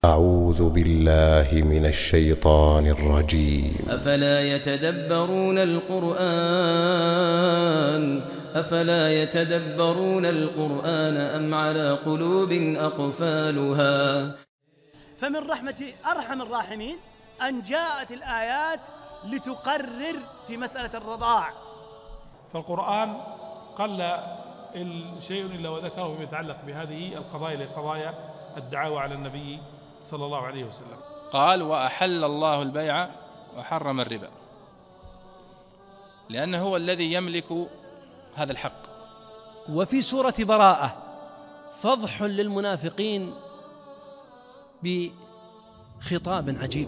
أعوذ بالله من الشيطان الرجيم. أفلا يتدبرون القرآن أم على قلوب أقفالها. فمن رحمة أرحم الراحمين أن جاءت الآيات لتقرر في مسألة الرضاع. فالقرآن قل شيء إلا وذكره يتعلق بهذه القضايا لقضايا الدعاوى على النبي صلى الله عليه وسلم. قال: وأحل الله البيع وحرم الربا، لأنه هو الذي يملك هذا الحق. وفي سورة براءة فضح للمنافقين بخطاب عجيب.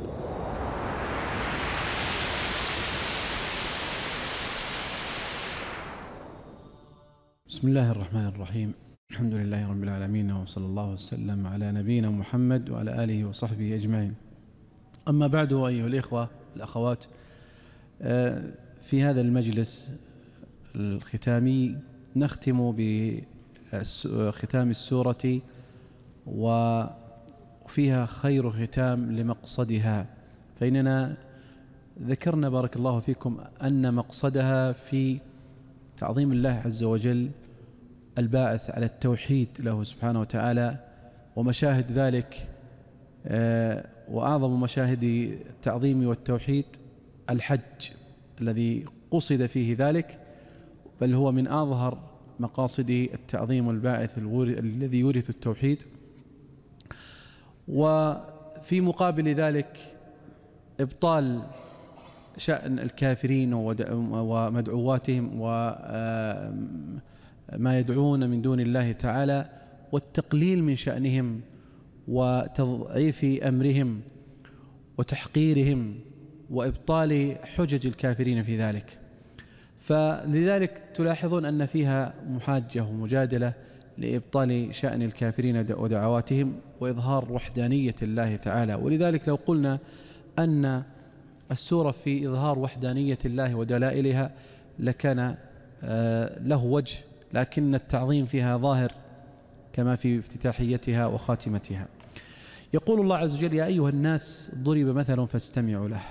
بسم الله الرحمن الرحيم. الحمد لله رب العالمين، وصلى الله وسلم على نبينا محمد وعلى آله وصحبه أجمعين. أما بعد، أيها الإخوة الأخوات، في هذا المجلس الختامي نختم بختام السورة، وفيها خير ختام لمقصدها. فإننا ذكرنا بارك الله فيكم أن مقصدها في تعظيم الله عز وجل الباعث على التوحيد له سبحانه وتعالى، ومشاهد ذلك وأعظم مشاهد التعظيم والتوحيد الحج الذي قصد فيه ذلك، بل هو من أظهر مقاصد التعظيم الباعث الذي يورث التوحيد. وفي مقابل ذلك إبطال شأن الكافرين ومدعواتهم وما يدعون من دون الله تعالى، والتقليل من شأنهم وتضعيف أمرهم وتحقيرهم وإبطال حجج الكافرين في ذلك. فلذلك تلاحظون أن فيها محاجة ومجادلة لإبطال شأن الكافرين ودعواتهم وإظهار وحدانية الله تعالى. ولذلك لو قلنا أن السورة في إظهار وحدانية الله ودلائلها لكان له وجه، لكن التعظيم فيها ظاهر كما في افتتاحيتها وخاتمتها. يقول الله عز وجل: يا أيها الناس ضرب مثل فاستمعوا له،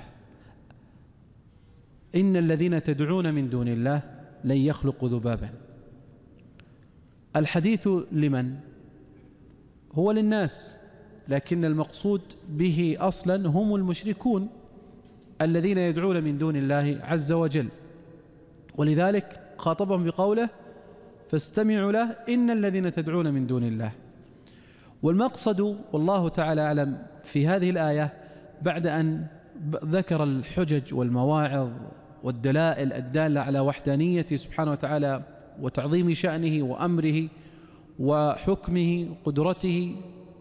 إن الذين تدعون من دون الله لن يخلقوا ذبابا. الحديث لمن؟ هو للناس، لكن المقصود به أصلا هم المشركون الذين يدعون من دون الله عز وجل. ولذلك خاطبهم بقوله: فاستمعوا له إن الذين تدعون من دون الله. والمقصد والله تعالى أعلم في هذه الآية، بعد أن ذكر الحجج والمواعظ والدلائل الدالة على وحدانيته سبحانه وتعالى وتعظيم شأنه وأمره وحكمه وقدرته،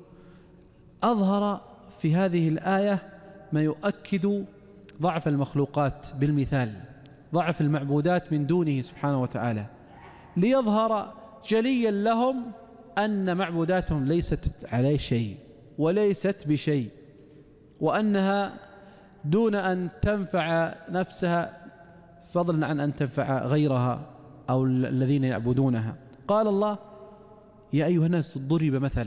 أظهر في هذه الآية ما يؤكد ضعف المخلوقات بالمثال، ضعف المعبودات من دونه سبحانه وتعالى، ليظهر جليا لهم أن معبوداتهم ليست على شيء وليست بشيء، وأنها دون أن تنفع نفسها فضلا عن أن تنفع غيرها أو الذين يعبدونها. قال الله: يا أيها الناس ضرب مثل.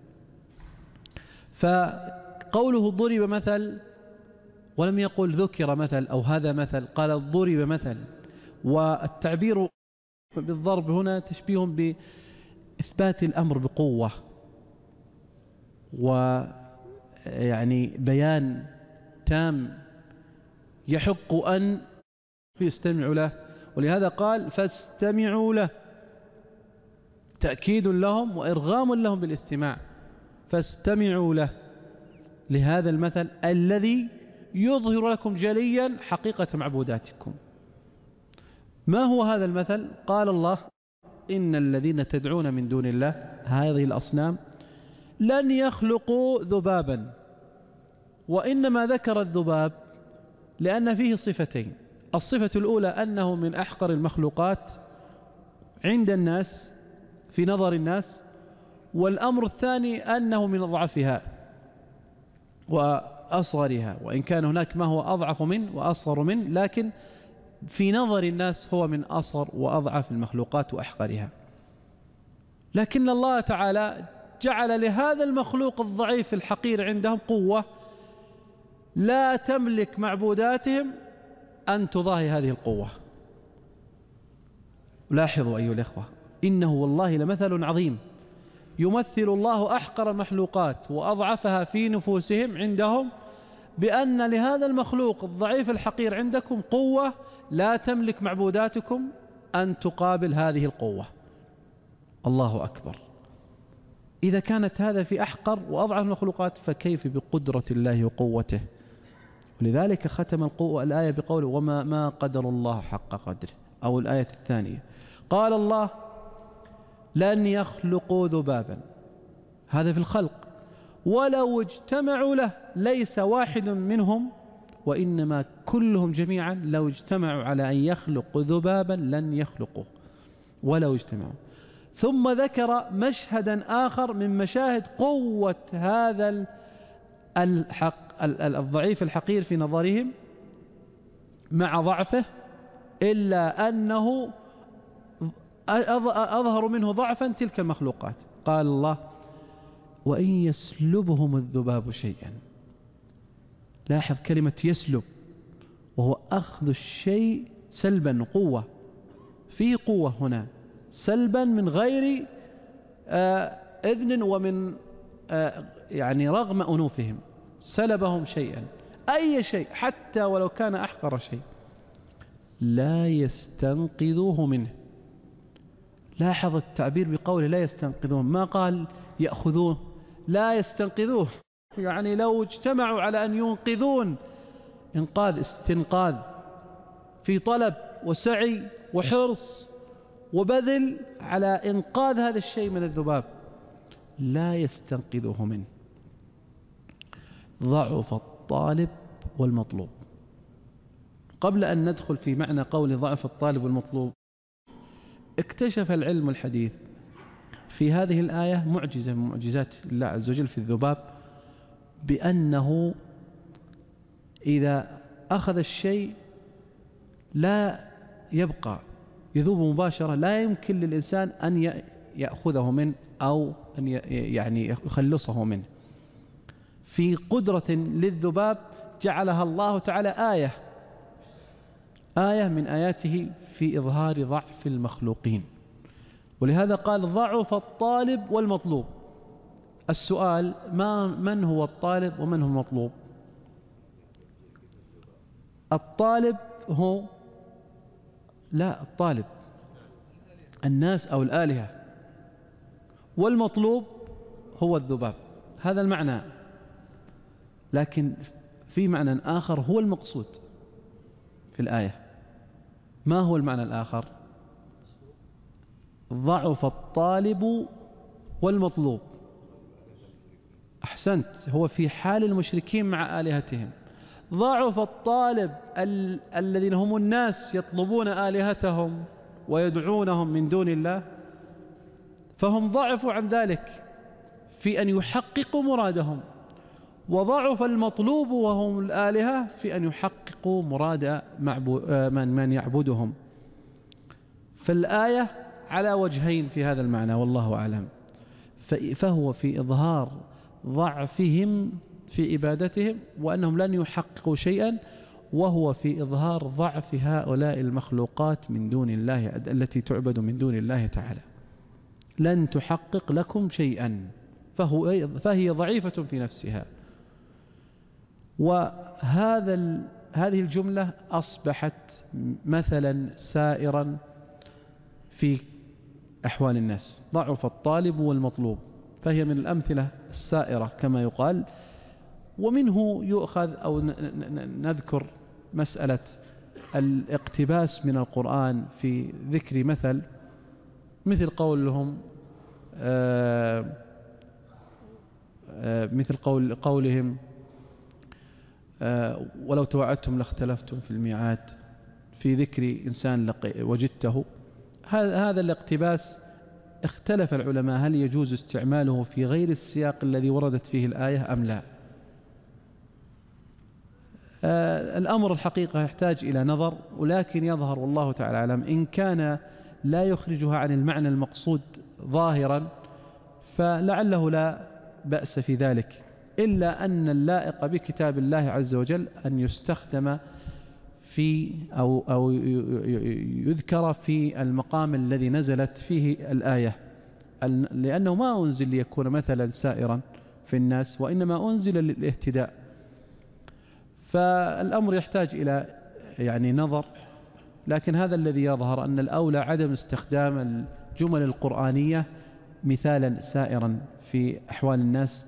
فقوله ضرب مثل ولم يقل ذكر مثل أو هذا مثل، قال ضرب مثل. والتعبير بالضرب هنا تشبيه بإثبات الأمر بقوة، ويعني بيان تام يحق أن يستمعوا له. ولهذا قال: فاستمعوا له، تأكيد لهم وإرغام لهم بالاستماع. فاستمعوا له، لهذا المثل الذي يظهر لكم جليا حقيقة معبوداتكم. ما هو هذا المثل؟ قال الله: إن الذين تدعون من دون الله، هذه الأصنام، لن يخلقوا ذبابا. وإنما ذكر الذباب لأن فيه صفتين: الصفة الأولى أنه من أحقر المخلوقات عند الناس في نظر الناس، والأمر الثاني أنه من أضعفها وأصغرها، وإن كان هناك ما هو أضعف منه وأصغر منه، لكن في نظر الناس هو من أصغر وأضعف المخلوقات وأحقرها. لكن الله تعالى جعل لهذا المخلوق الضعيف الحقير عندهم قوة لا تملك معبوداتهم أن تضاهي هذه القوة. لاحظوا أيها الإخوة، إنه والله لمثل عظيم يمثل الله أحقر المخلوقات وأضعفها في نفوسهم عندهم بأن لهذا المخلوق الضعيف الحقير عندكم قوة لا تملك معبوداتكم أن تقابل هذه القوة. الله أكبر. إذا كانت هذا في أحقر وأضعف المخلوقات فكيف بقدرة الله وقوته؟ ولذلك ختم الآية بقوله وما قدر الله حق قدره. أو الآية الثانية قال الله لن يخلقوا ذبابا، هذا في الخلق، ولو اجتمعوا له، ليس واحد منهم وإنما كلهم جميعا لو اجتمعوا على أن يخلقوا ذبابا لن يخلقوه ولو اجتمعوا. ثم ذكر مشهدا آخر من مشاهد قوة هذا الضعيف الحقير في نظرهم مع ضعفه، إلا أنه أظهر منه ضعفا تلك المخلوقات. قال الله وإن يسلبهم الذباب شيئا. لاحظ كلمة يسلب، وهو أخذ الشيء سلبا، قوة، في قوة هنا، سلبا من غير إذن ومن يعني رغم أنوفهم، سلبهم شيئا، أي شيء حتى ولو كان أحقر شيء، لا يستنقذوه منه. لاحظ التعبير بقوله لا يستنقذوه، ما قال يأخذوه، لا يستنقذوه، يعني لو اجتمعوا على أن ينقذون إنقاذ، استنقاذ، في طلب وسعي وحرص وبذل على إنقاذ هذا الشيء من الذباب، لا يستنقذوه منه. ضعف الطالب والمطلوب. قبل أن ندخل في معنى قول ضعف الطالب والمطلوب، اكتشف العلم الحديث في هذه الآية معجزة من معجزات الله عز وجل في الذباب، بأنه إذا أخذ الشيء لا يبقى، يذوب مباشرة، لا يمكن للإنسان أن يأخذه منه أو أن يعني يخلصه منه. في قدرة للذباب جعلها الله تعالى آية من آياته في إظهار ضعف المخلوقين. ولهذا قال ضعف الطالب والمطلوب. السؤال من هو الطالب ومن هو المطلوب؟ الطالب هو الطالب الناس أو الآلهة، والمطلوب هو الذباب. هذا المعنى، لكن في معنى آخر هو المقصود في الآية. ما هو المعنى الآخر؟ ضعف الطالب والمطلوب. أحسنت، هو في حال المشركين مع آلهتهم. ضعف الطالب الذين هم الناس يطلبون آلهتهم ويدعونهم من دون الله، فهم ضعفوا عن ذلك في أن يحققوا مرادهم، وضعف المطلوب وهم الآلهة في أن يحققوا مراد من يعبدهم. فالآية على وجهين في هذا المعنى والله أعلم. فهو في إظهار ضعفهم في عبادتهم وأنهم لن يحققوا شيئا، وهو في إظهار ضعف هؤلاء المخلوقات من دون الله التي تعبد من دون الله تعالى. لن تحقق لكم شيئا، فهي ضعيفة في نفسها. هذه الجملة أصبحت مثلا سائرا في أحوال الناس. ضعف الطالب والمطلوب، فهي من الأمثلة السائرة كما يقال. ومنه يؤخذ أو نذكر مسألة الاقتباس من القرآن في ذكر مثل قولهم مثل قولهم ولو توعدتم لاختلفتم في الميعاد، في ذكر إنسان وجدته. هذا الاقتباس اختلف العلماء هل يجوز استعماله في غير السياق الذي وردت فيه الآية أم لا. الأمر الحقيقة يحتاج إلى نظر، ولكن يظهر والله تعالى أعلم إن كان لا يخرجها عن المعنى المقصود ظاهرا فلعله لا بأس في ذلك، إلا أن اللائق بكتاب الله عز وجل أن يستخدم في أو يذكر في المقام الذي نزلت فيه الآية، لأنه ما أنزل ليكون مثلا سائرا في الناس، وإنما أنزل للاهتداء. فالأمر يحتاج إلى يعني نظر، لكن هذا الذي يظهر أن الأولى عدم استخدام الجمل القرآنية مثالا سائرا في أحوال الناس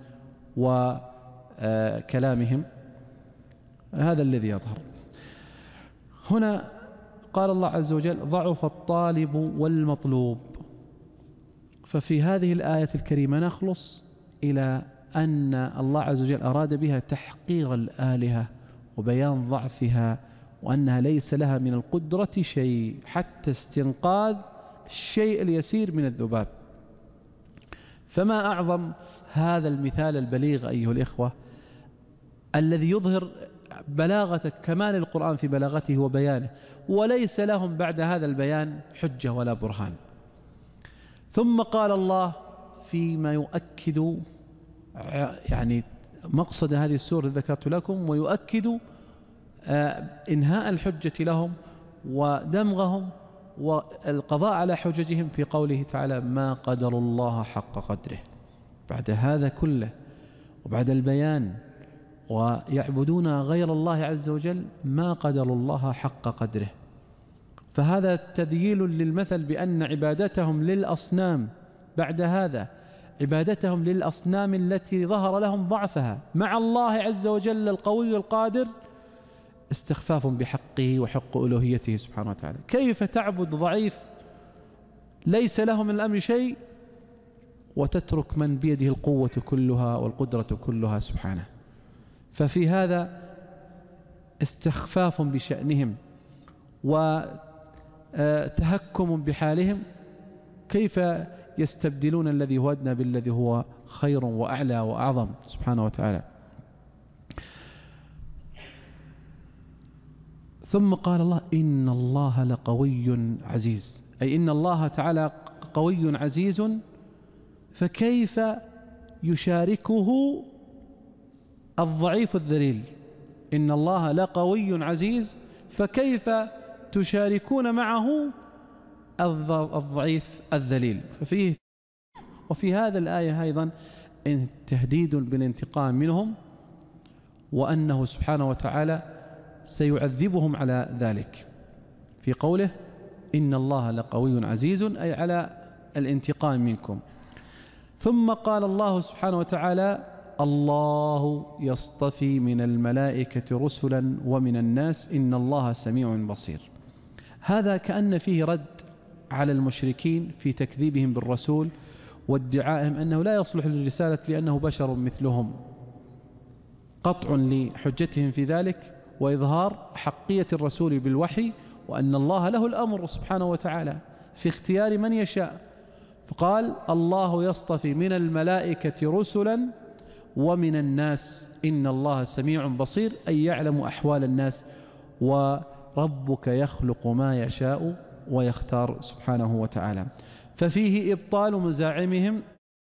وكلامهم، هذا الذي يظهر. هنا قال الله عز وجل: ضعف الطالب والمطلوب. ففي هذه الآية الكريمة نخلص إلى أن الله عز وجل أراد بها تحقير الآلهة وبيان ضعفها، وأنها ليس لها من القدرة شيء حتى استنقاذ الشيء اليسير من الذباب. فما أعظم هذا المثال البليغ أيها الإخوة، الذي يظهر بلاغة كمال القرآن في بلاغته وبيانه، وليس لهم بعد هذا البيان حجة ولا برهان. ثم قال الله فيما يؤكد يعني مقصد هذه السورة ذكرت لكم، ويؤكد إنهاء الحجة لهم ودمغهم والقضاء على حججهم في قوله تعالى: ما قدر الله حق قدره. بعد هذا كله وبعد البيان ويعبدون غير الله عز وجل ما قدر الله حق قدره. فهذا تذييل للمثل بأن عبادتهم للأصنام بعد هذا عبادتهم للأصنام التي ظهر لهم ضعفها مع الله عز وجل القوي القادر استخفاف بحقه وحق ألوهيته سبحانه وتعالى. كيف تعبد ضعيف ليس له من الأمر شيء وتترك من بيده القوة كلها والقدرة كلها سبحانه؟ ففي هذا استخفاف بشأنهم وتهكم بحالهم. كيف يستبدلون الذي هو أدنى بالذي هو خير وأعلى وأعظم سبحانه وتعالى؟ ثم قال الله: إن الله لقوي عزيز، أي إن الله تعالى قوي عزيز، فكيف يشاركه الضعيف الذليل؟ إن الله لقوي عزيز، فكيف تشاركون معه الضعيف الذليل؟ وفي هذا الآية أيضا تهديد بالانتقام منهم، وأنه سبحانه وتعالى سيعذبهم على ذلك في قوله: إن الله لقوي عزيز، أي على الانتقام منكم. ثم قال الله سبحانه وتعالى: الله يصطفي من الملائكة رسلا ومن الناس إن الله سميع بصير. هذا كأن فيه رد على المشركين في تكذيبهم بالرسول وادعائهم أنه لا يصلح للرسالة لأنه بشر مثلهم، قطع لحجتهم في ذلك وإظهار حقية الرسول بالوحي، وأن الله له الأمر سبحانه وتعالى في اختيار من يشاء. فقال: الله يصطفي من الملائكة رسلا ومن الناس إن الله سميع بصير، أي يعلم أحوال الناس، وربك يخلق ما يشاء ويختار سبحانه وتعالى. ففيه إبطال مزاعمهم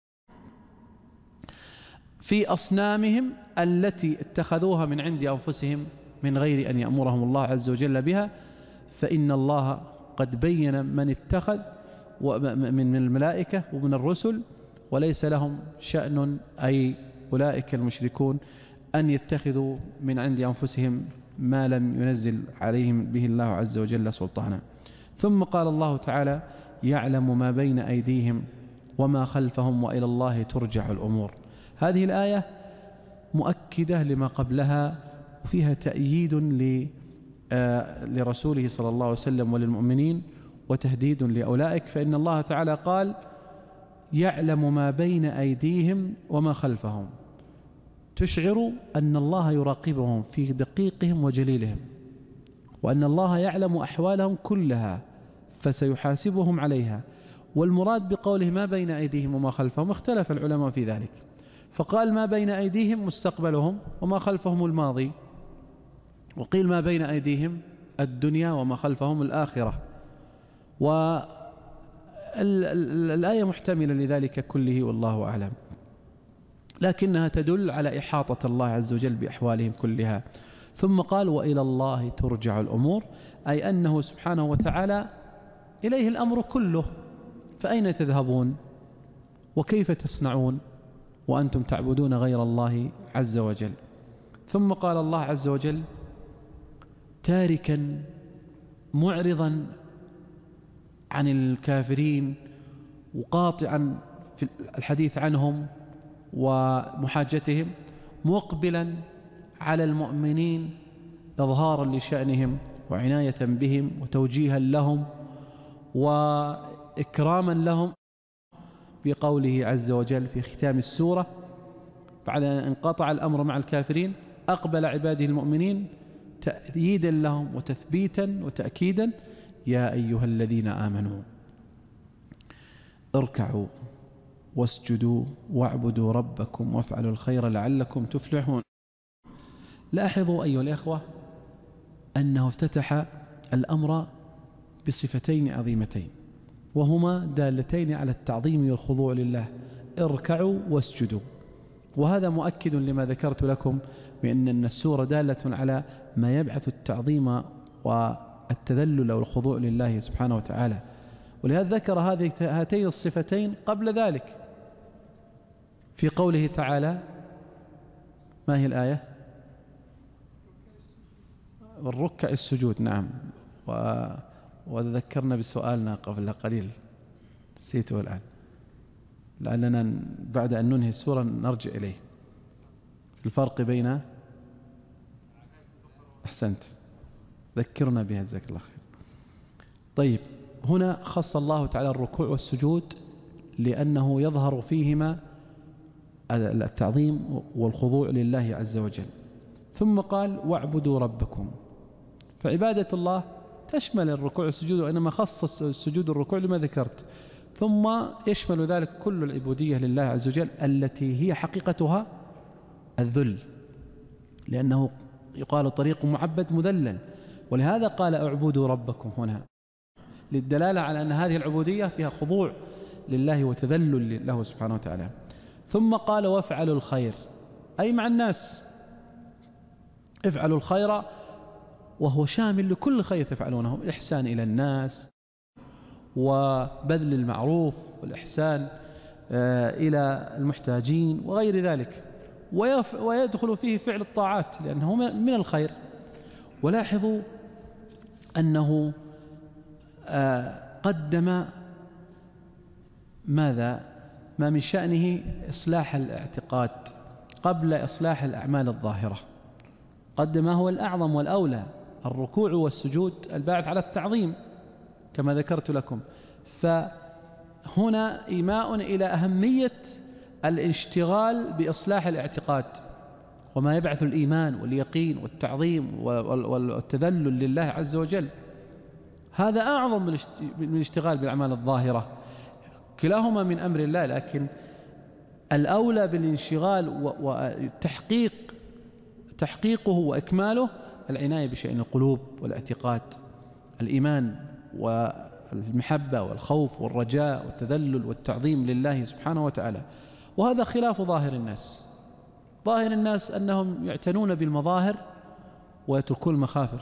في أصنامهم التي اتخذوها من عند أنفسهم من غير أن يأمرهم الله عز وجل بها، فإن الله قد بين من اتخذ من الملائكة ومن الرسل، وليس لهم شأن أي أولئك المشركون أن يتخذوا من عند أنفسهم ما لم ينزل عليهم به الله عز وجل سلطانا. ثم قال الله تعالى: يعلم ما بين أيديهم وما خلفهم وإلى الله ترجع الأمور. هذه الآية مؤكدة لما قبلها، وفيها تأييد لرسوله صلى الله عليه وسلم وللمؤمنين، وتهديد لأولئك. فإن الله تعالى قال: يعلم ما بين أيديهم وما خلفهم، تشعر أن الله يراقبهم في دقيقهم وجليلهم، وأن الله يعلم أحوالهم كلها فسيحاسبهم عليها. والمراد بقوله ما بين أيديهم وما خلفهم اختلف العلماء في ذلك، فقال ما بين أيديهم مستقبلهم وما خلفهم الماضي، وقيل ما بين أيديهم الدنيا وما خلفهم الآخرة. الآية محتملة لذلك كله والله أعلم، لكنها تدل على إحاطة الله عز وجل بأحوالهم كلها. ثم قال وإلى الله ترجع الأمور، أي أنه سبحانه وتعالى إليه الأمر كله، فأين تذهبون وكيف تصنعون وأنتم تعبدون غير الله عز وجل. ثم قال الله عز وجل تاركا معرضا عن الكافرين وقاطعا في الحديث عنهم ومحاجتهم، مقبلا على المؤمنين إظهارا لشأنهم وعناية بهم وتوجيها لهم وإكراما لهم، بقوله عز وجل في ختام السورة بعد أن انقطع الأمر مع الكافرين أقبل عباده المؤمنين تأييدا لهم وتثبيتا وتأكيدا يا أيها الذين آمنوا اركعوا واسجدوا واعبدوا ربكم وافعلوا الخير لعلكم تفلحون. لاحظوا أيها الأخوة أنه افتتح الأمر بصفتين عظيمتين وهما دالتين على التعظيم والخضوع لله، اركعوا واسجدوا، وهذا مؤكد لما ذكرت لكم بأن السورة دالة على ما يبعث التعظيم والتذلل والخضوع لله سبحانه وتعالى. ولهذا ذكر هاتين الصفتين قبل ذلك في قوله تعالى، ما هي الآية؟ الركع السجود، نعم. وذكرنا بسؤالنا قبل قليل نسيته الآن، لعلنا بعد أن ننهي السورة نرجع إليه. الفرق بين، أحسنت، ذكرنا بها جزاك الله خير. طيب، هنا خص الله تعالى الركوع والسجود لأنه يظهر فيهما التعظيم والخضوع لله عز وجل. ثم قال واعبدوا ربكم، فعبادة الله تشمل الركوع والسجود، وإنما خص السجود الركوع لما ذكرت، ثم يشمل ذلك كل العبودية لله عز وجل التي هي حقيقتها الذل، لأنه يقال طريق معبد مذلل، ولهذا قال اعبدوا ربكم هنا للدلالة على أن هذه العبودية فيها خضوع لله وتذلل له سبحانه وتعالى. ثم قال وافعلوا الخير، أي مع الناس، افعلوا الخير، وهو شامل لكل خير تفعلونه، الإحسان إلى الناس وبذل المعروف والإحسان إلى المحتاجين وغير ذلك، ويدخل فيه فعل الطاعات لأنه من الخير. ولاحظوا أنه قدم ماذا؟ ما من شأنه إصلاح الاعتقاد قبل إصلاح الأعمال الظاهرة، قدم ما هو الأعظم والأولى، الركوع والسجود الباعث على التعظيم كما ذكرت لكم. فهنا إيماء إلى أهمية الاشتغال بإصلاح الاعتقاد وما يبعث الإيمان واليقين والتعظيم والتذلل لله عز وجل، هذا أعظم من الاشتغال بالأعمال الظاهرة، كلاهما من أمر الله، لكن الأولى بالانشغال وتحقيقه وإكماله العناية بشأن القلوب والاعتقاد، الإيمان والمحبة والخوف والرجاء والتذلل والتعظيم لله سبحانه وتعالى. وهذا خلاف ظاهر الناس. ظاهر الناس أنهم يعتنون بالمظاهر ويتركون المخافر،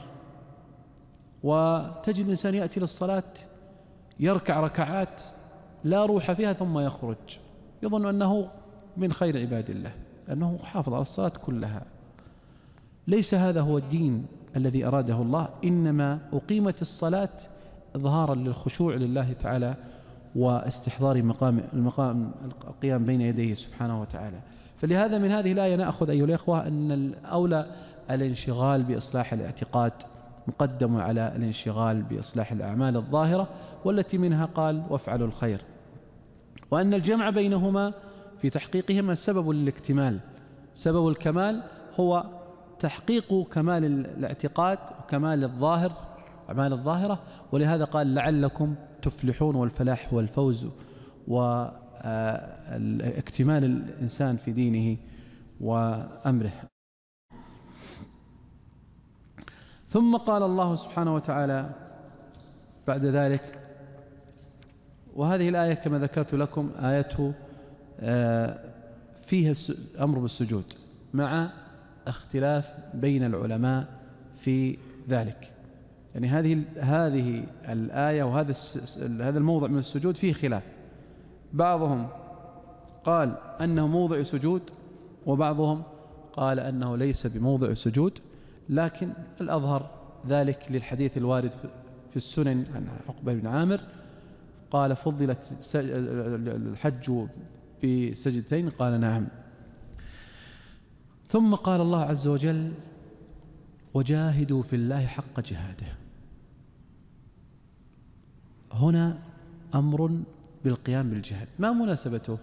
وتجد الإنسان يأتي للصلاة يركع ركعات لا روح فيها ثم يخرج يظن أنه من خير عباد الله أنه حافظ على الصلاة كلها. ليس هذا هو الدين الذي أراده الله، إنما أقيمت الصلاة إظهارا للخشوع لله تعالى واستحضار المقام القيام بين يديه سبحانه وتعالى. فلهذا من هذه الآية نأخذ أيها الإخوة أن الأولى الانشغال بإصلاح الاعتقاد مقدم على الانشغال بإصلاح الأعمال الظاهرة، والتي منها قال وافعلوا الخير، وأن الجمع بينهما في تحقيقهما سبب للاكتمال. سبب الكمال هو تحقيق كمال الاعتقاد وكمال الظاهر أعمال الظاهرة، ولهذا قال لعلكم تفلحون، والفلاح هو الفوز واكتمال الإنسان في دينه وأمره. ثم قال الله سبحانه وتعالى بعد ذلك وهذه الآية كما ذكرت لكم آية فيها أمر بالسجود مع اختلاف بين العلماء في ذلك. يعني هذه الآية وهذا هذا الموضع من السجود فيه خلاف، بعضهم قال أنه موضع سجود وبعضهم قال أنه ليس بموضع سجود، لكن الأظهر ذلك للحديث الوارد في السنن عن عقبة بن عامر قال فضلت الحج بسجدتين، قال نعم. ثم قال الله عز وجل وجاهدوا في الله حق جهاده. هنا أمر بالقيام بالجهاد، ما مناسبته؟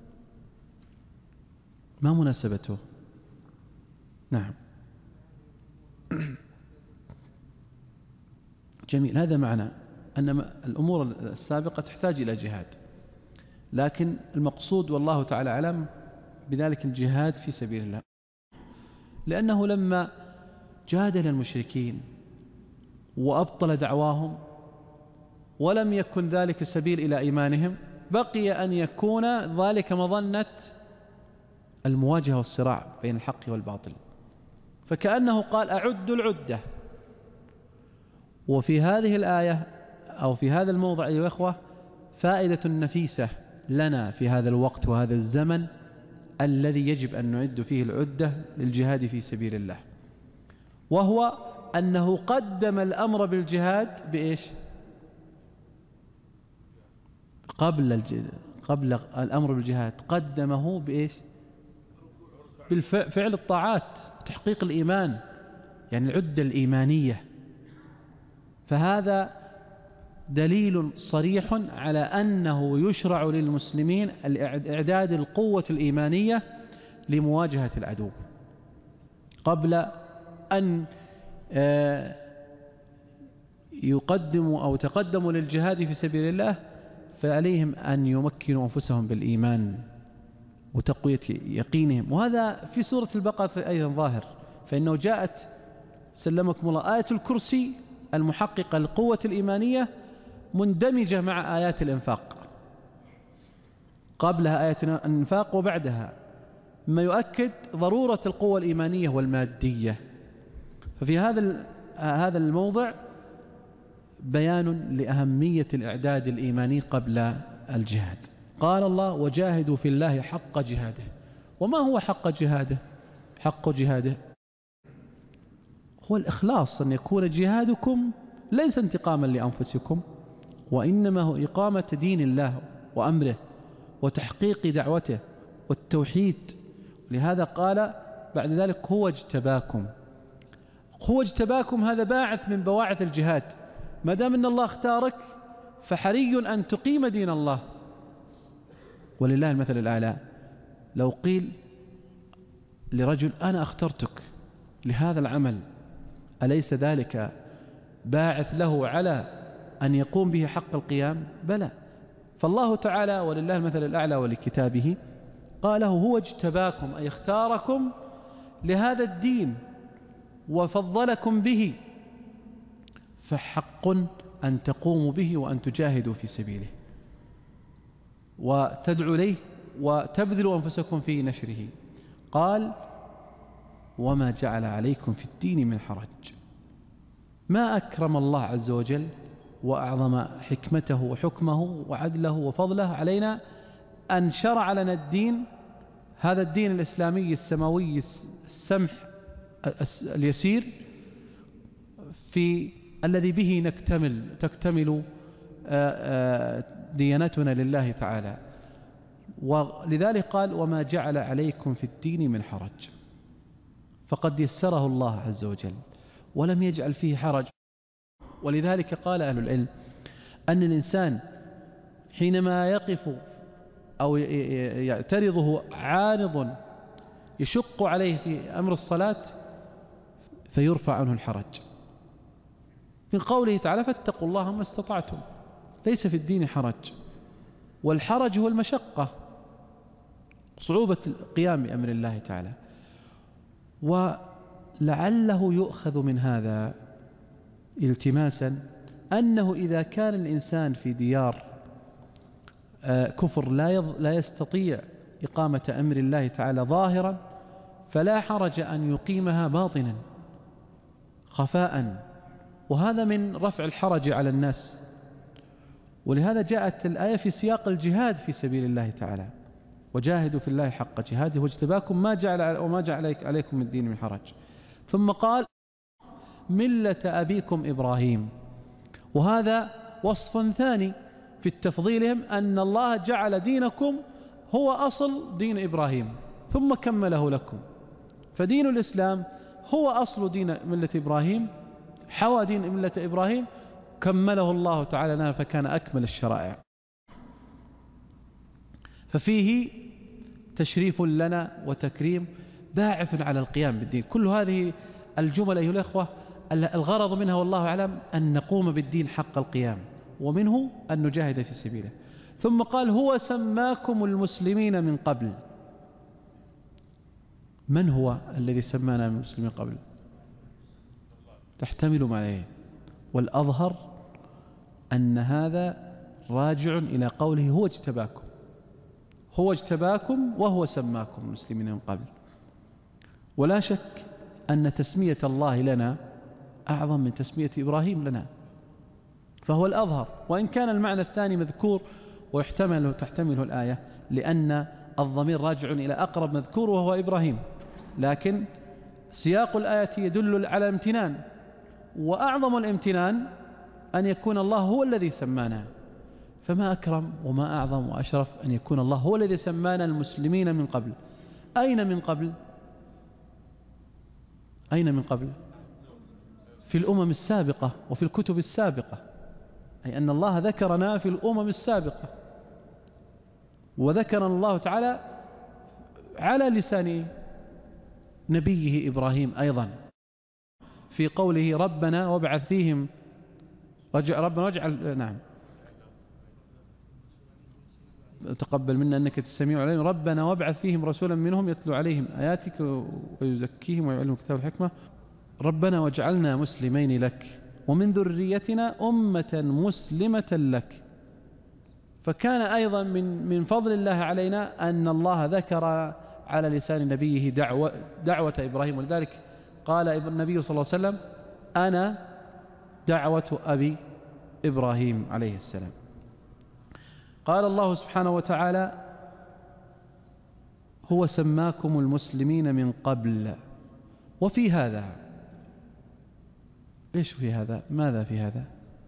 ما مناسبته؟ نعم جميل، هذا معنى أن الأمور السابقة تحتاج إلى جهاد، لكن المقصود والله تعالى أعلم بذلك الجهاد في سبيل الله، لأنه لما جادل المشركين وأبطل دعواهم ولم يكن ذلك سبيل إلى إيمانهم، بقي أن يكون ذلك مظنة المواجهة والصراع بين الحق والباطل، فكأنه قال أعدوا العدة. وفي هذه الآية أو في هذا الموضع أيها الأخوة فائدة نفيسة لنا في هذا الوقت وهذا الزمن الذي يجب أن نعد فيه العدة للجهاد في سبيل الله، وهو أنه قدم الأمر بالجهاد بإيش؟ قبل الأمر بالجهاد قدمه بإيش؟ بالفعل الطاعات، تحقيق الإيمان، يعني العدة الإيمانية. فهذا دليل صريح على أنه يشرع للمسلمين إعداد القوة الإيمانية لمواجهة العدو قبل أن يقدموا أو تقدموا للجهاد في سبيل الله، فعليهم أن يمكنوا أنفسهم بالإيمان وتقوية يقينهم. وهذا في سورة البقرة أيضا ظاهر، فإنه جاءت سلمكم الله آية الكرسي المحققة للقوة الإيمانية مندمجة مع آيات الإنفاق، قبلها آية الإنفاق وبعدها، ما يؤكد ضرورة القوة الإيمانية والمادية. ففي هذا الموضع بيان لأهمية الإعداد الإيماني قبل الجهاد. قال الله وجاهدوا في الله حق جهاده. وما هو حق جهاده؟ حق جهاده هو الإخلاص، أن يكون جهادكم ليس انتقاما لأنفسكم، وإنما هو إقامة دين الله وأمره وتحقيق دعوته والتوحيد. لهذا قال بعد ذلك هو اجتباكم. هو اجتباكم هذا باعث من بواعث الجهاد، ما دام أن الله اختارك فحري أن تقيم دين الله. ولله المثل الأعلى، لو قيل لرجل أنا اخترتك لهذا العمل، أليس ذلك باعث له على أن يقوم به حق القيام؟ بلى. فالله تعالى ولله المثل الأعلى ولكتابه قاله هو اجتباكم، أي اختاركم لهذا الدين وفضلكم به، فحق أن تقوموا به وأن تجاهدوا في سبيله وتدعوا إليه وتبذلوا أنفسكم في نشره. قال وما جعل عليكم في الدين من حرج. ما أكرم الله عز وجل وأعظم حكمته وحكمه وعدله وفضله علينا أن شرع لنا الدين، هذا الدين الإسلامي السماوي السمح اليسير، في الذي به تكتمل ديانتنا لله تعالى. ولذلك قال وما جعل عليكم في الدين من حرج، فقد يسره الله عز وجل ولم يجعل فيه حرج. ولذلك قال أهل العلم أن الإنسان حينما يقف أو يعترضه عارض يشق عليه في أمر الصلاة فيرفع عنه الحرج، من قوله تعالى فاتقوا الله ما استطعتم. ليس في الدين حرج، والحرج هو المشقة، صعوبة القيام بأمر الله تعالى. ولعله يؤخذ من هذا التماسا أنه إذا كان الإنسان في ديار كفر لا يستطيع إقامة أمر الله تعالى ظاهرا، فلا حرج أن يقيمها باطنا خفاء، وهذا من رفع الحرج على الناس. ولهذا جاءت الآية في سياق الجهاد في سبيل الله تعالى: وجاهدوا في الله حق جهاده واجتباكم ما جعل عليكم من الدين من حرج. ثم قال: ملة أبيكم إبراهيم. وهذا وصف ثاني في تفضيلهم، أن الله جعل دينكم هو أصل دين إبراهيم ثم كمله لكم. فدين الإسلام هو أصل دين ملة إبراهيم، حوى دين ملة إبراهيم، كمله الله تعالى لنا فكان أكمل الشرائع. ففيه تشريف لنا وتكريم باعث على القيام بالدين. كل هذه الجمل أيها الأخوة الغرض منها والله أعلم أن نقوم بالدين حق القيام، ومنه أن نجاهد في سبيله. ثم قال: هو سماكم المسلمين من قبل. من هو الذي سمانا من المسلمين قبل؟ تحتمل معنيين، والأظهر أن هذا راجع إلى قوله: هو اجتباكم. هو اجتباكم وهو سماكم المسلمين من قبل. ولا شك أن تسمية الله لنا أعظم من تسمية إبراهيم لنا، فهو الأظهر، وإن كان المعنى الثاني مذكور تحتمله الآية، لأن الضمير راجع إلى أقرب مذكور وهو إبراهيم، لكن سياق الآية يدل على الامتنان، وأعظم الامتنان أن يكون الله هو الذي سمانا. فما أكرم وما أعظم وأشرف أن يكون الله هو الذي سمانا المسلمين من قبل. أين من قبل؟ أين من قبل؟ في الأمم السابقة وفي الكتب السابقة، أي أن الله ذكرنا في الأمم السابقة، وذكرنا الله تعالى على لسان نبيه إبراهيم أيضا في قوله: ربنا وابعث فيهم ربنا واجعل تقبل منا أنك السميع العليم. ربنا وابعث فيهم رسولا منهم يتلو عليهم آياتك ويزكيهم ويعلمهم الكتاب والحكمة. ربنا واجعلنا مسلمين لك ومن ذريتنا أمة مسلمة لك. فكان أيضا من فضل الله علينا أن الله ذكر على لسان نبيه دعوة إبراهيم، ولذلك قال النبي صلى الله عليه وسلم: أنا دعوة أبي إبراهيم عليه السلام. قال الله سبحانه وتعالى: هو سماكم المسلمين من قبل. وفي هذا، إيش في هذا؟ ماذا في هذا؟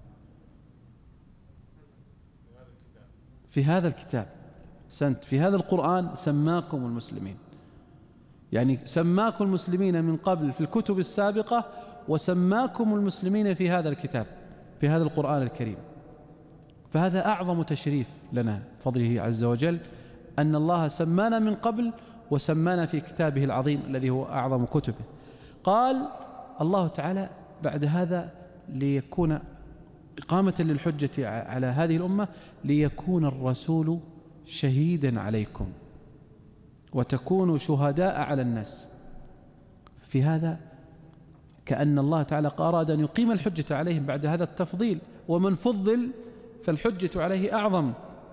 في هذا الكتاب في هذا القرآن سماكم المسلمين، يعني سماكم المسلمين من قبل في الكتب السابقة، وسماكم المسلمين في هذا الكتاب في هذا القرآن الكريم. فهذا أعظم تشريف لنا فضله عز وجل، أن الله سمانا من قبل وسمانا في كتابه العظيم الذي هو أعظم كتبه. قال الله تعالى بعد هذا: ليكون إقامة للحجة على هذه الأمة، ليكون الرسول شهيدا عليكم وتكونوا شهداء على الناس. في هذا كأن الله تعالى أراد أن يقيم الحجة عليهم بعد هذا التفضيل، ومن فضل فالحجة عليه أعظم.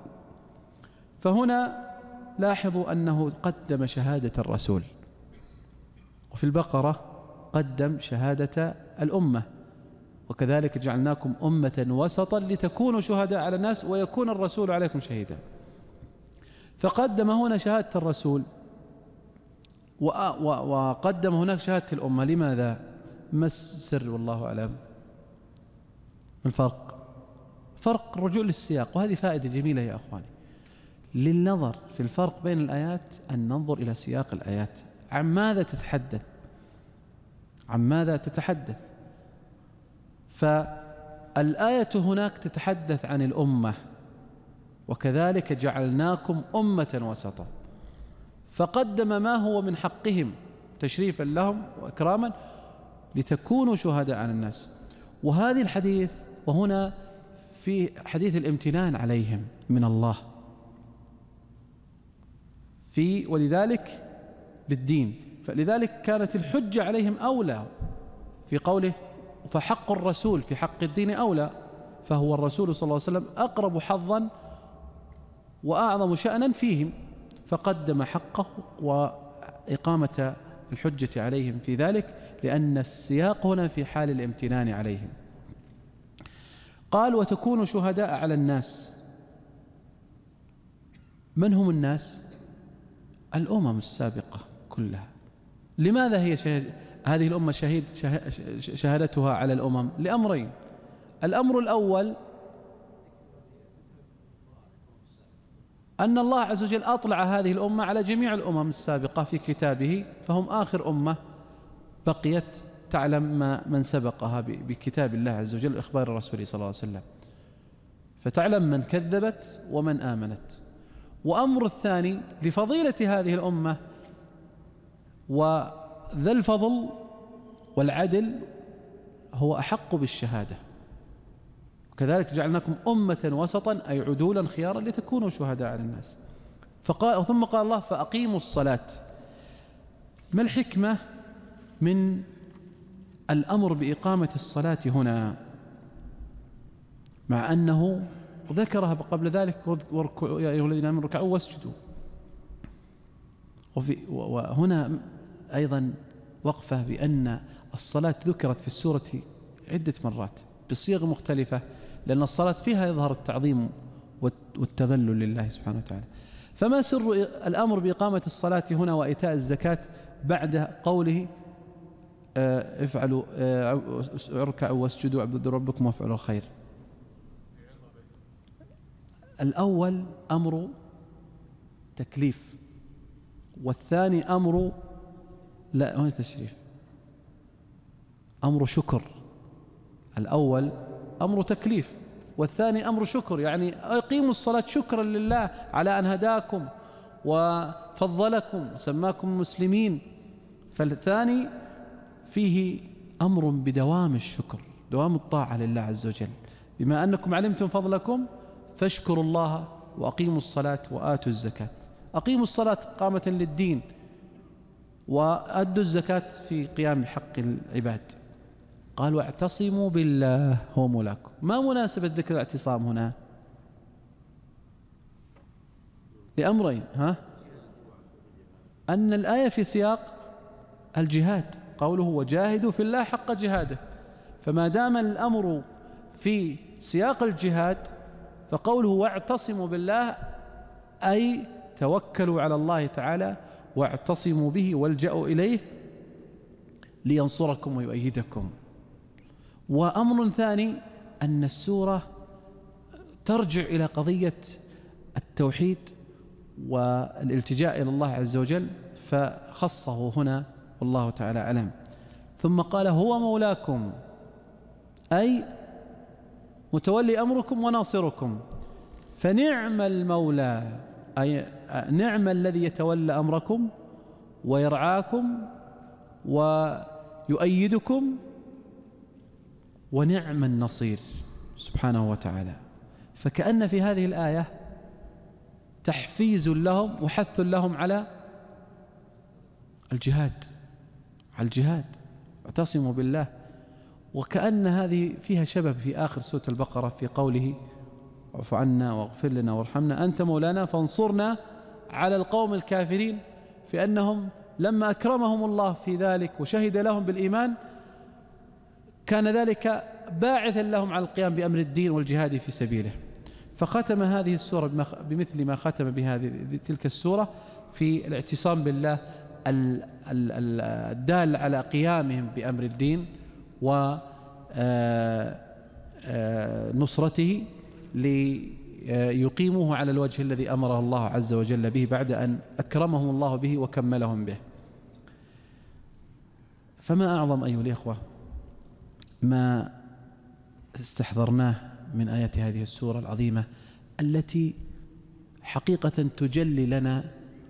فهنا لاحظوا أنه قدم شهادة الرسول، وفي البقرة قدم شهادة الأمة: وكذلك جعلناكم أمة وسطا لتكونوا شهداء على الناس ويكون الرسول عليكم شهيدا. فقدم هنا شهادة الرسول وقدم هناك شهادة الأمة. لماذا؟ ما السر والله أعلم. الفرق الرجوع للسياق، وهذه فائدة جميلة يا أخواني للنظر في الفرق بين الآيات، أن ننظر إلى سياق الآيات، عن ماذا تتحدث. فالآية هناك تتحدث عن الأمة: وكذلك جعلناكم أمة وسطا، فقدم ما هو من حقهم تشريفا لهم وإكراما لتكونوا شهداء على الناس. وهذه الحديث، وهنا في حديث الامتنان عليهم من الله ولذلك بالدين، فلذلك كانت الحجة عليهم أولى في قوله: فحق الرسول في حق الدين أولى، فهو الرسول صلى الله عليه وسلم أقرب حظا وأعظم شأنا فيهم، فقدم حقه وإقامة الحجة عليهم في ذلك، لأن السياق هنا في حال الامتنان عليهم. قال وتكونوا شهداء على الناس. من هم الناس؟ الأمم السابقة كلها. لماذا هي هذه الأمة شهادتها على الأمم؟ لأمرين. الأمر الأول أن الله عز وجل أطلع هذه الأمة على جميع الأمم السابقة في كتابه، فهم آخر أمة بقيت تعلم ما من سبقها بكتاب الله عز وجل إخبار الرسول صلى الله عليه وسلم، فتعلم من كذبت ومن آمنت. وأمر الثاني لفضيلة هذه الأمة وذا الفضل والعدل هو أحق بالشهادة. كذلك جعلناكم أمة وسطا أي عدولا خيارا لتكونوا شهداء على الناس. ثم قال الله فأقيموا الصلاة. ما الحكمة من الأمر بإقامة الصلاة هنا، مع أنه ذكرها قبل ذلك يا أيها الذين آمنوا اركعوا واسجدوا؟ وهنا أيضا وقفة بأن الصلاة ذكرت في السورة عدة مرات بصيغ مختلفة، لأن الصلاة فيها يظهر التعظيم والتذلل لله سبحانه وتعالى. فما سر الأمر بإقامة الصلاة هنا وإيتاء الزكاة بعد قوله افعلوا اركعوا واسجدوا اعبدوا ربكم وافعلوا الخير؟ الأول أمر تكليف، والثاني أمر لا هو تشريف، أمر شكر. الأول أمر تكليف والثاني أمر شكر، يعني أقيموا الصلاة شكرا لله على أن هداكم وفضلكم وسماكم مسلمين. فالثاني فيه أمر بدوام الشكر، دوام الطاعة لله عز وجل. بما أنكم علمتم فضلكم فاشكروا الله وأقيموا الصلاة وآتوا الزكاة. أقيموا الصلاة قامة للدين، وأدوا الزكاة في قيام حق العباد. قال واعتصموا بالله هو مولاكم. ما مناسبة ذكر الاعتصام هنا؟ لأمرين، أن الآية في سياق الجهاد، قوله وجاهدوا في الله حق جهاده، فما دام الأمر في سياق الجهاد فقوله واعتصموا بالله أي توكلوا على الله تعالى واعتصموا به والجأوا إليه لينصركم ويؤيدكم. وأمر ثاني أن السورة ترجع إلى قضية التوحيد والالتجاء إلى الله عز وجل، فخصه هنا والله تعالى أعلم. ثم قال هو مولاكم أي متولي أمركم وناصركم. فنعم المولى أي نعم الذي يتولى أمركم ويرعاكم ويؤيدكم، ونعم النصير سبحانه وتعالى. فكأن في هذه الآية تحفيز لهم وحث لهم على الجهاد اعتصموا بالله. وكأن هذه فيها شبه في آخر سورة البقرة في قوله اعف عنا واغفر لنا وارحمنا أنت مولانا فانصرنا على القوم الكافرين، في أنهم لما أكرمهم الله في ذلك وشهد لهم بالإيمان كان ذلك باعثا لهم على القيام بأمر الدين والجهاد في سبيله. فختم هذه السورة بمثل ما ختم بهذه تلك السورة في الاعتصام بالله الدال على قيامهم بأمر الدين ونصرته ليقيموه على الوجه الذي أمره الله عز وجل به بعد أن أكرمهم الله به وكملهم به. فما أعظم أيها الإخوة ما استحضرناه من آيات هذه السورة العظيمة التي حقيقة تجلي لنا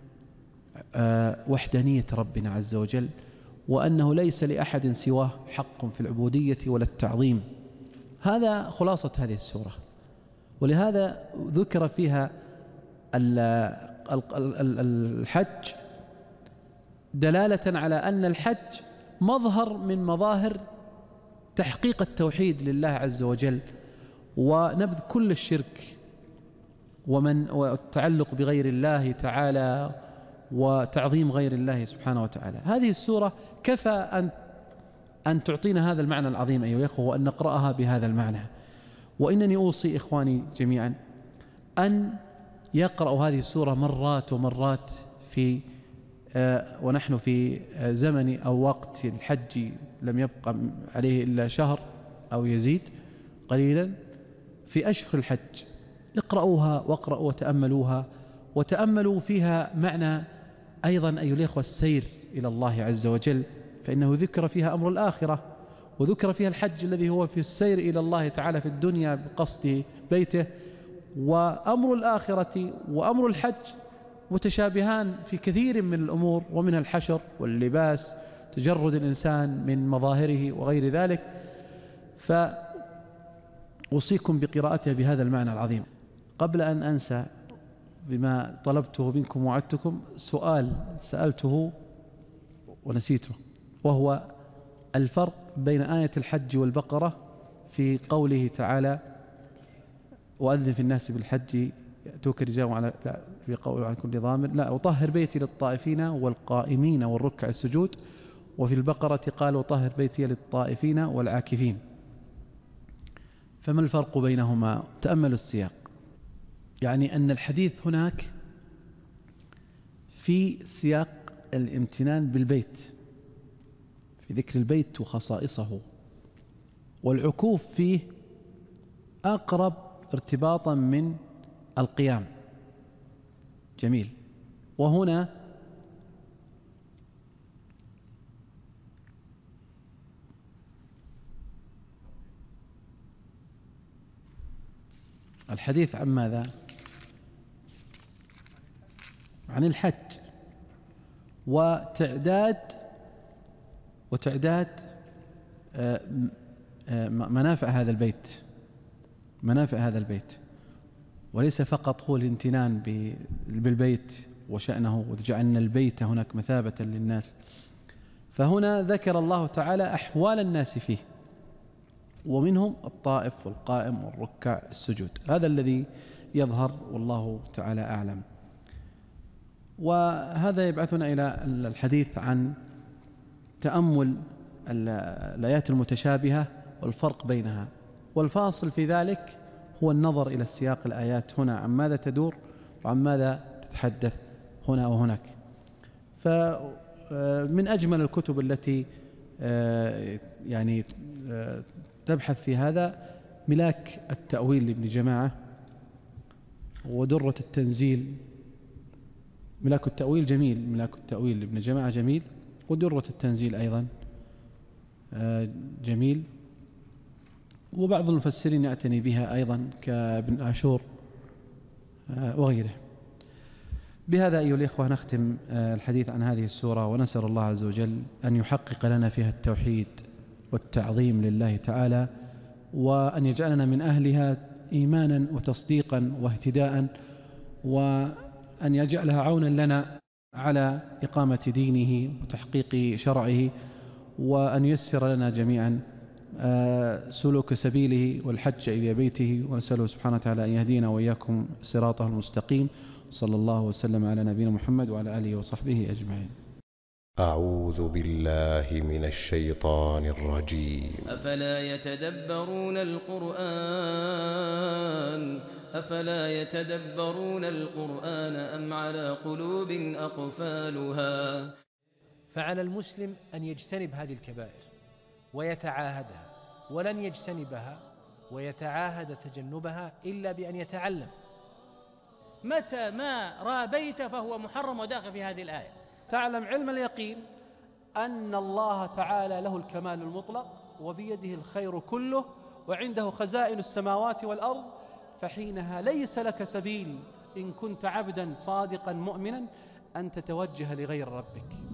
وحدانية ربنا عز وجل، وأنه ليس لأحد سواه حق في العبودية ولا التعظيم. هذا خلاصة هذه السورة، ولهذا ذكر فيها الحج دلالة على أن الحج مظهر من مظاهر تحقيق التوحيد لله عز وجل ونبذ كل الشرك والتعلق بغير الله تعالى وتعظيم غير الله سبحانه وتعالى. هذه السورة كفى أن تعطينا هذا المعنى العظيم أيها الأخوة، وأن نقرأها بهذا المعنى. وإنني أوصي إخواني جميعا أن يقرأوا هذه السورة مرات ومرات ونحن في زمن أو وقت الحج لم يبقى عليه إلا شهر أو يزيد قليلا في أشهر الحج. اقرأوها واقرأوا وتأملوها، وتأملوا فيها معنى أيضا أيها الأخوة السير إلى الله عز وجل، فإنه ذكر فيها أمر الآخرة، وذكر فيها الحج الذي هو في السير إلى الله تعالى في الدنيا بقصد بيته، وأمر الآخرة وأمر الحج متشابهان في كثير من الأمور، ومنها الحشر واللباس، تجرد الإنسان من مظاهره وغير ذلك. فأوصيكم بقراءتها بهذا المعنى العظيم. قبل أن أنسى بما طلبته منكم وعدتكم، سؤال سألته ونسيته، وهو الفرق بين آية الحج والبقرة في قوله تعالى وأذن في الناس بالحج يأتوك رجال على في قول عن كل ضامر، لا، وطهر بيتي للطائفين والقائمين والركع السجود. وفي البقرة قال وطهر بيتي للطائفين والعاكفين. فما الفرق بينهما؟ تأملوا السياق، يعني أن الحديث هناك في سياق الامتنان بالبيت، في ذكر البيت وخصائصه، والعكوف فيه أقرب ارتباطا من القيام. جميل. وهنا الحديث عن ماذا؟ عن الحج وتعداد منافع هذا البيت، منافع هذا البيت، وليس فقط هو الامتنان بالبيت وشأنه وجعلنا البيت هناك مثابة للناس. فهنا ذكر الله تعالى أحوال الناس فيه، ومنهم الطائف والقائم والركع السجود. هذا الذي يظهر والله تعالى أعلم. وهذا يبعثنا إلى الحديث عن تأمل الآيات المتشابهة والفرق بينها، والفاصل في ذلك هو النظر إلى السياق الآيات هنا عن ماذا تدور وعن ماذا تتحدث هنا وهناك. فمن أجمل الكتب التي يعني تبحث في هذا ملاك التأويل لابن جماعة، ودرة التنزيل. ملاك التأويل جميل، ملاك التأويل لابن جماعة جميل، ودرة التنزيل أيضا جميل. وبعض المفسرين يعتني بها أيضا كابن عاشور وغيره. بهذا أيها الإخوة نختم الحديث عن هذه السورة، ونسأل الله عز وجل أن يحقق لنا فيها التوحيد والتعظيم لله تعالى، وأن يجعلنا من أهلها إيمانا وتصديقا واهتداء، وأن يجعلها عونا لنا على إقامة دينه وتحقيق شرعه، وأن ييسر لنا جميعا سلوك سبيله والحج إلى بيته. ونسأله سبحانه وتعالى أن يهدينا وإياكم صراطه المستقيم. صلى الله وسلم على نبينا محمد وعلى آله وصحبه أجمعين. أعوذ بالله من الشيطان الرجيم. أفلا يتدبرون القرآن أم على قلوب أقفالها. فعلى المسلم أن يجتنب هذه الكبائر ويتعاهدها، ولن يجتنبها ويتعاهد تجنبها إلا بأن يتعلم. متى ما رابيت فهو محرم وداخل في هذه الآية. تعلم علم اليقين أن الله تعالى له الكمال المطلق، وبيده الخير كله، وعنده خزائن السماوات والأرض. فحينها ليس لك سبيل إن كنت عبدا صادقا مؤمنا أن تتوجه لغير ربك.